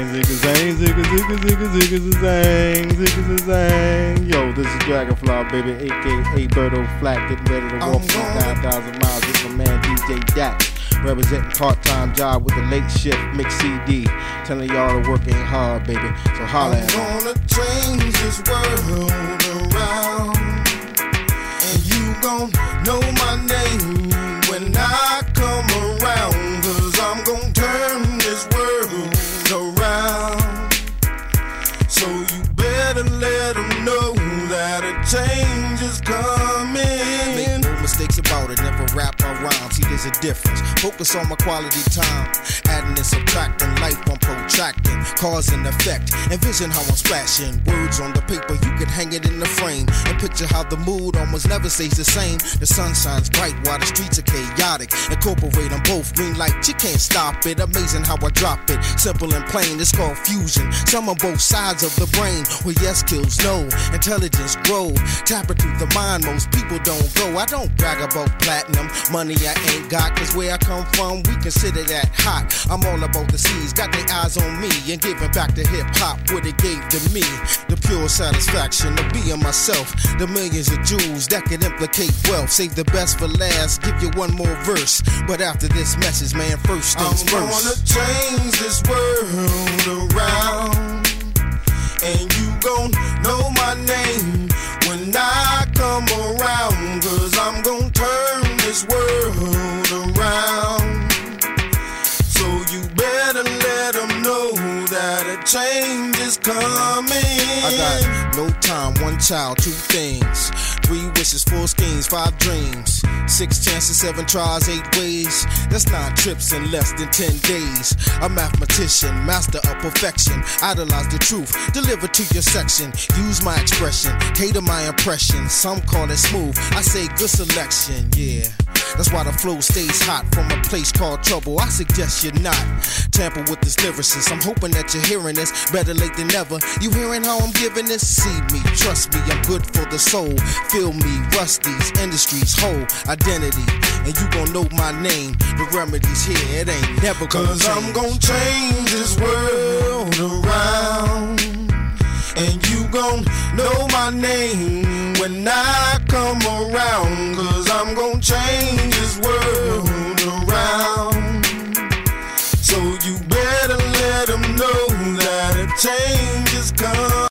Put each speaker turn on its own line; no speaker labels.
zang, zigga, zigga, zigga, zigga, zang, zigga, zang. Yo, this is Dragonfly, baby, aka Birdo Flat, getting ready to walk 9,000 miles with my man DJ Dax, representing part-time job with the late shift mix CD, telling y'all to work ain't hard, baby. So holla at me.
I'm gonna change this world around, and you gon' know my name when I come around, 'cause I'm gon' turn this world around. So you better let them know that a change is coming. Make no mistakes about it, never wrap around. See, there's a difference. Focus on my quality time, adding and subtracting, life I'm protracting, cause and effect. Envision how I'm splashing words on the paper. You could hang it in the frame and picture how the mood almost never stays the same. The sun shines bright while the streets are chaotic. Incorporate them both, green light, you can't stop it. Amazing how I drop it, simple and plain. It's called fusion. Some on both sides of the brain, where yes kills no, intelligence grow. Tap it through the mind, most people don't go. I don't brag about platinum, money I ain't got, 'cause where I come from, we consider that hot. I'm all about the seas, got their eyes on me, and giving back to hip-hop what it gave to me. The pure satisfaction of being myself, the millions of jewels that could implicate wealth. Save the best for last, give you one more verse, but after this message, man, first things first. I'm gonna change this world around, and you gon' know my name when I come around, 'cause I'm gon' turn this world around. So you better let them know that a change is coming. I got no time, one child, two things, 3 wishes, 4 schemes, 5 dreams, 6 chances, 7 tries, 8 ways. That's 9 trips in less than 10 days. A mathematician, master of perfection, idolize the truth, deliver to your section. Use my expression, cater my impression. Some call it smooth, I say good selection, yeah. That's why the flow stays hot from a place called Trouble. I suggest you not tamper with this lyricist. I'm hoping that you're hearing this, better late than never. You hearing how I'm giving this? See me, trust me, I'm good for the soul. Feel me, Rusty's industry's whole identity, and you gon' know my name. The remedy's here, it ain't never gonna change. 'Cause I'm gon' change this world around, and you gon' know my name when I come around, 'cause I'm gon' change this world around. So you better let them know that a change is coming.